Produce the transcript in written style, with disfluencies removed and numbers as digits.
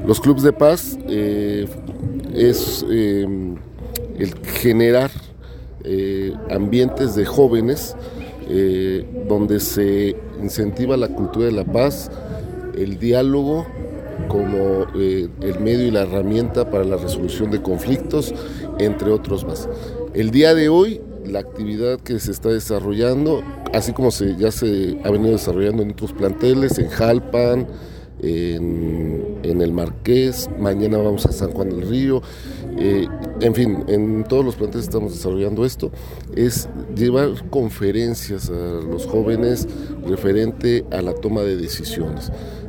Los clubes de paz es el generar ambientes de jóvenes donde se incentiva la cultura de la paz, el diálogo como el medio y la herramienta para la resolución de conflictos, entre otros más. El día de hoy, la actividad que se está desarrollando, así como ya se ha venido desarrollando en otros planteles, en Jalpan, en el Marqués, mañana vamos a San Juan del Río, en fin, en todos los planteles estamos desarrollando esto, es llevar conferencias a los jóvenes referente a la toma de decisiones.